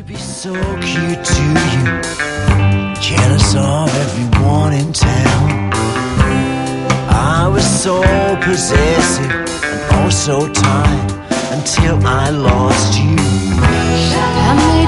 to be so cute to you, jealous of everyone in town. I was so possessive and oh so tired until I lost you.